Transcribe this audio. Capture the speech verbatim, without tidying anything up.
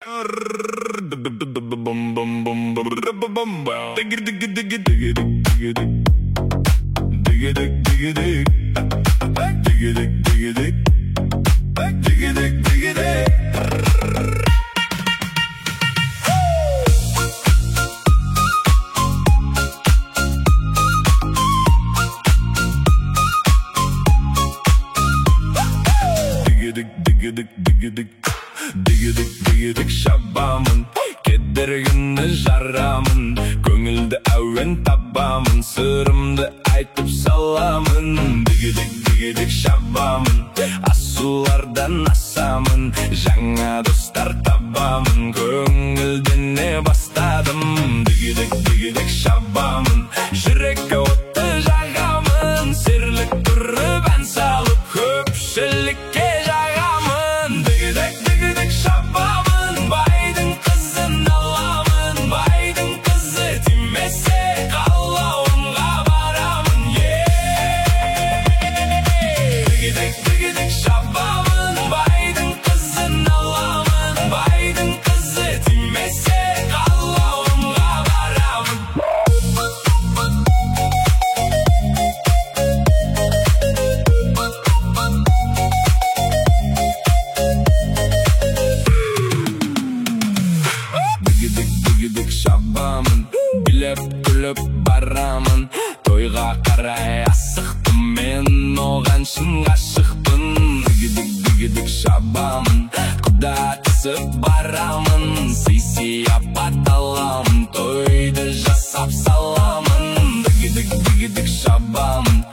Digidik şabamın kedergini jaramın Көңілді әуен табамын Сырымды айтып саламын Digidik digidik şabamın Асулардан асамын Жаңа достар табамын Көңілдене бастадым Digidik digidik şabamын Жүрекке отты жағамын Серлік тұрып ән салып Көпшілікке жағамын Digidik digidik şabamın Байдың қызын аламын Байдың қызы тимесе қалауымға барамын Digidik digidik şabamın Байдың қызын аламын Байдың қызы тимесе қалауымға барамын Digidik digidik şabamın Bilеп күліп барамын Тойға қарай асықтым мен Оған шын ғашықпын Digidik digidik şabamın Құда түсіп барамын Сый-сияпат аламын Тойды жасап саламын Digidik digidik şabamın